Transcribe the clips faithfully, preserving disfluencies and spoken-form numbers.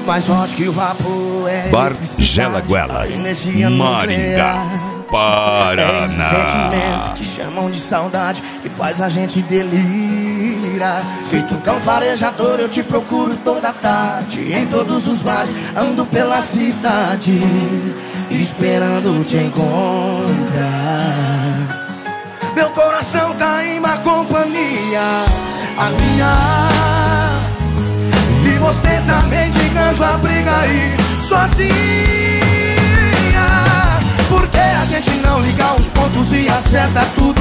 mais forte que o vapor. É Bar Gela Guela, Maringá, Paraná. É esse sentimento que chamam de saudade, que faz a gente delirar. Feito um cão farejador, eu te procuro toda tarde. Em todos os bares, ando pela cidade, esperando te encontrar. Meu coração tá em má companhia, a minha. E você tá mendigando a briga aí, sozinha. Por que a gente não liga os pontos e acerta tudo?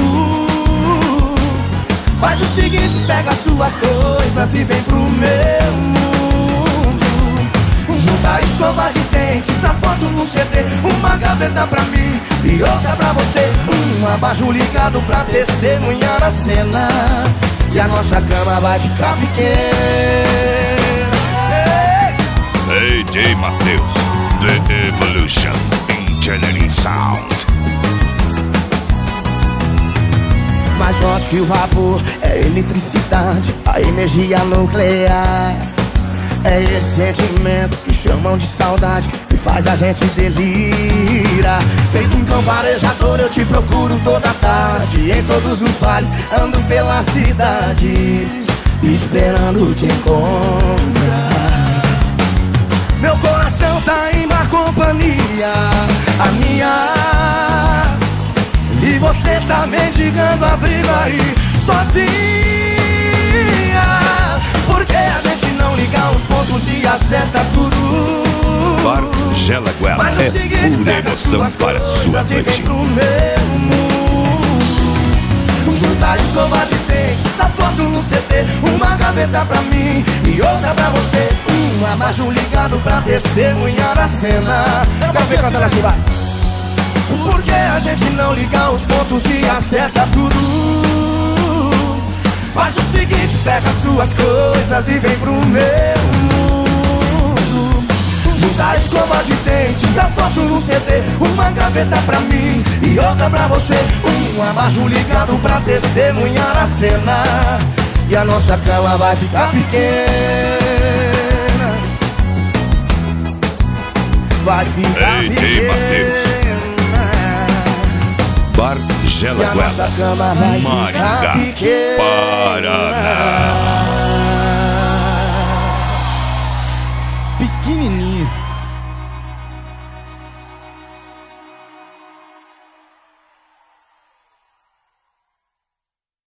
Faz o seguinte, pega suas coisas e vem pro meu mundo. Junta a escova de dentes, as fotos no C D, uma gaveta pra mim e outra pra você. Um abajur ligado pra testemunhar a cena, e a nossa cama vai ficar pequena. A J Matheus, The Evolution, Engineering Sound. Mais forte que o vapor, é eletricidade, a energia nuclear. É esse sentimento que chamam de saudade, que faz a gente delirar. Feito um cão farejador, eu te procuro toda tarde. Em todos os bares, ando pela cidade, esperando te encontrar. Meu coração tá em má companhia, a minha. E você tá mendigando a briga aí, sozinha. Por que a gente não liga os pontos e acerta tudo? Bar Gela Guela, é pura emoção para sua noite. Juntar a escova de dentes, a foto no C D, uma gaveta pra mim e outra pra você. Um abajur ligado pra testemunhar a cena. Quero ver cantando assim, vai. Por que a gente não liga os pontos e acerta tudo? Faz o seguinte, pega suas coisas e vem pro meu mundo. Junta a escova de dentes, a foto no C D, uma gaveta pra mim e outra pra você. Um abajur ligado pra testemunhar a cena, e a nossa cama vai ficar pequena. Vai ficar Ei, pequena. Matheus. Bar Gela Guela, Maringá,